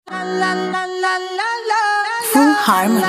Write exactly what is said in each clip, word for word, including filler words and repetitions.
Full Harmony.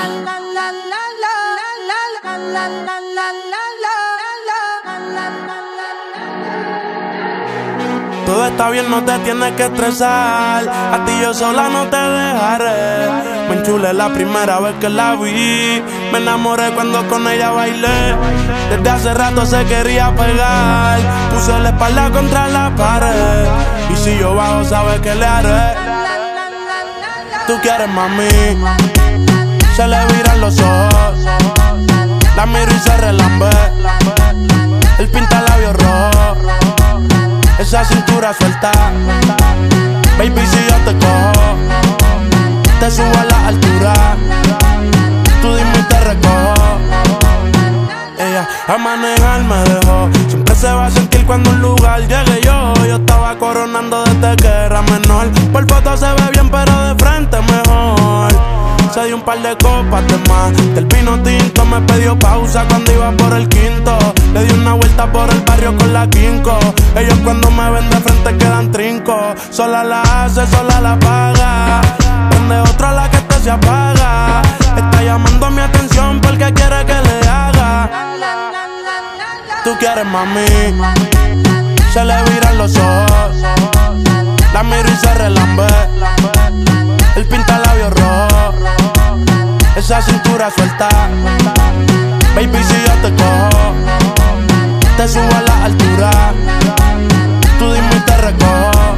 Todo está bien, no te tienes que estresar. A ti yo sola no te dejaré. Me enchulé la primera vez que la vi. Me enamoré cuando con ella bailé. Desde hace rato se quería pegar. Puse la espalda contra la pared. Y si yo bajo, sabes que le haré. Tú quieres, mami. Se le viran los ojos. La miro y se relambe. El pinta labios rojo. Esa cintura suelta. Baby, si yo te cojo, te subo a la altura. Tú dime y te recojo. Ella a manejar me dejó. Siempre se va a sentir cuando un lugar llegue yo. Yo estaba coronando desde que era menor. Por foto se ve bien, pero de frente mejor. Se dio un par de copas de más. Del vino tinto me pidió pausa cuando iba por el quinto. Le di una vuelta por el barrio con la quinco. Ellos cuando me ven de frente quedan trinco. Sola la hace, sola la paga. Prende otra la que este se apaga. Está llamando mi atención porque quiere que le haga. Tú quieres, mami. Se le viran los ojos. La miro y se relambe. El pinta labios rojo. Esa cintura suelta. Baby, si yo te cojo, te subo a la altura. Tú dime y te recojo.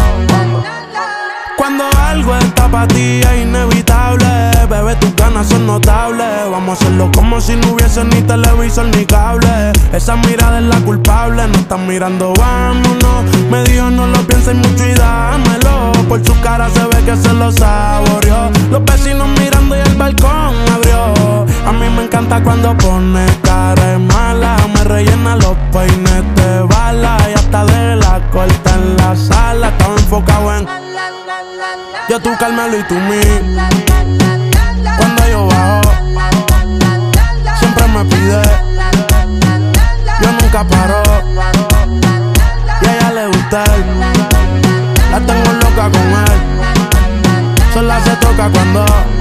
Cuando algo está para ti es inevitable. Bebé, tus ganas son notables. Vamos a hacerlo como si no hubiese ni televisor ni cable. Esa mirada es la culpable. No están mirando, vámonos. Me dijo no lo pienses mucho y dámelo. Por su cara se ve que se lo saboreó. Los vecinos mirando y el balcón abrió. A mí me encanta cuando pone cara de mala. Me rellena los peines de bala. Y hasta de la corta en la sala. Estaba enfocado en yo, tú, Carmelo y tú, mí. Cuando yo bajo, siempre me pide. Yo nunca paro. Y a ella le gusta él. La tengo loca con él. Sola se toca cuando